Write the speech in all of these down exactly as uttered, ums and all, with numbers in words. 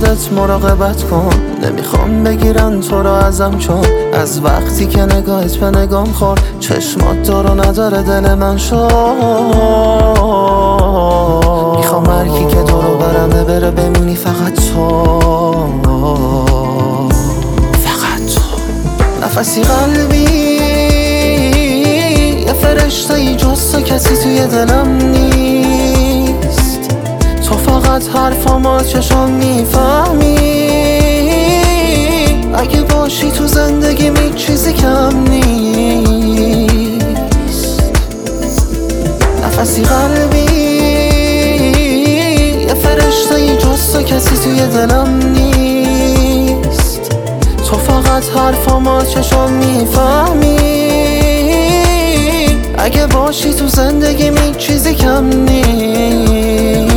خودت مراقبت کن، نمیخوام بگیرن تو رو ازم، چون از وقتی که نگاهت به نگام خورد چشمات دارو نداره دل من شد. میخوام مرکی که دورو برمه بره بمونی فقط تو، فقط تو. نفسی قلبی یه فرشته ای جز تو کسی توی دلم نیست، تو فقط حرفامو چشم میفهمی، اگه باشی تو زندگیم هیچ چیزی کم نیست. نفسی قلبی یه فرشته ای جز تو کسی توی دلم نیست، تو فقط حرفامو چشم میفهمی، اگه باشی تو زندگیم هیچ چیزی کم نیست.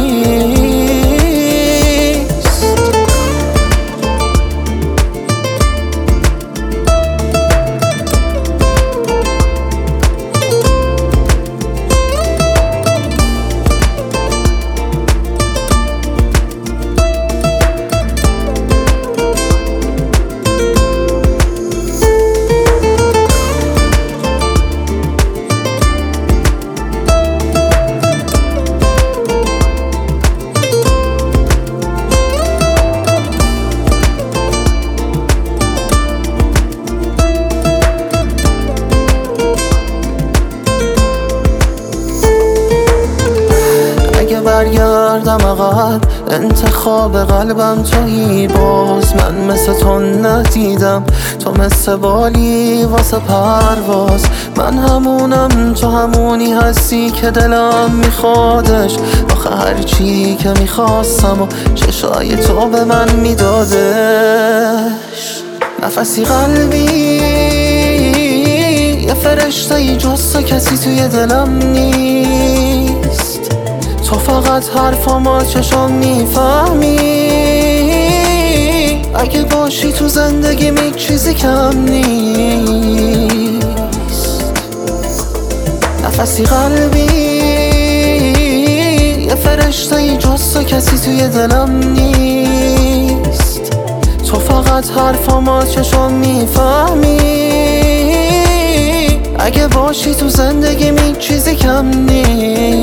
برگردم عقب انتخاب قلبم تویی، باز من مثل تو ندیدم، تو مثل بالی واسه پرواز، من همونم تو همونی هستی که دلم میخوادش، آخه هرچی که میخواستم و چشای تو به من میدادش. نفسی قلبی یه فرشته ای جز تو کسی توی دلم نیست، تو فقط حرفامو چشم میفهمی، اگه باشی تو زندگیم هیچ چیزی کم نیست. نفسی قلبی یه فرشته ای جز تو کسی توی دلم نیست، تو فقط حرفامو چشم میفهمی، اگه باشی تو زندگیم هیچ چیزی کم نیست.